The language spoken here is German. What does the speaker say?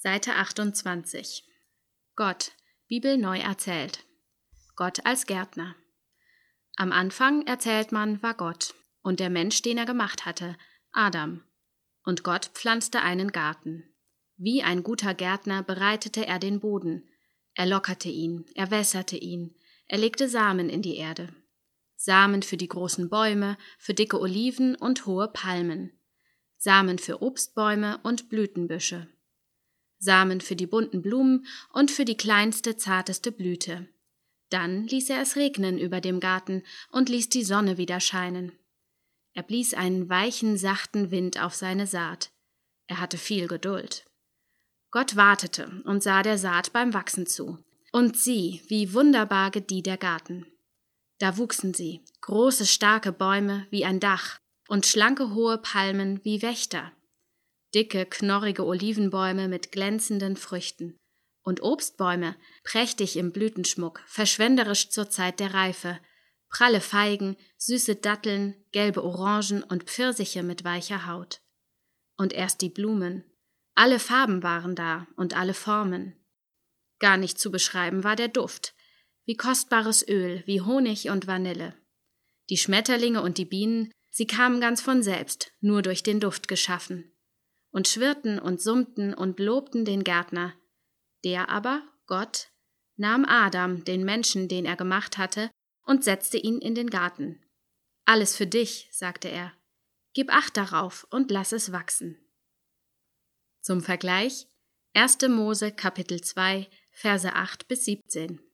Seite 28. Gott, Bibel neu erzählt. Gott als Gärtner. Am Anfang, erzählt man, war Gott und der Mensch, den er gemacht hatte, Adam. Und Gott pflanzte einen Garten. Wie ein guter Gärtner bereitete er den Boden. Er lockerte ihn, er wässerte ihn, er legte Samen in die Erde. Samen für die großen Bäume, für dicke Oliven und hohe Palmen. Samen für Obstbäume und Blütenbüsche. Samen für die bunten Blumen und für die kleinste, zarteste Blüte. Dann ließ er es regnen über dem Garten und ließ die Sonne wieder scheinen. Er blies einen weichen, sachten Wind auf seine Saat. Er hatte viel Geduld. Gott wartete und sah der Saat beim Wachsen zu. Und sieh, wie wunderbar gedieh der Garten. Da wuchsen sie, große, starke Bäume wie ein Dach und schlanke, hohe Palmen wie Wächter. Dicke, knorrige Olivenbäume mit glänzenden Früchten und Obstbäume, prächtig im Blütenschmuck, verschwenderisch zur Zeit der Reife, pralle Feigen, süße Datteln, gelbe Orangen und Pfirsiche mit weicher Haut. Und erst die Blumen. Alle Farben waren da und alle Formen. Gar nicht zu beschreiben war der Duft, wie kostbares Öl, wie Honig und Vanille. Die Schmetterlinge und die Bienen, sie kamen ganz von selbst, nur durch den Duft geschaffen. Und schwirrten und summten und lobten den Gärtner. Der aber, Gott, nahm Adam, den Menschen, den er gemacht hatte, und setzte ihn in den Garten. Alles für dich, sagte er. Gib Acht darauf und lass es wachsen. Zum Vergleich 1. Mose Kapitel 2, Verse 8 bis 17.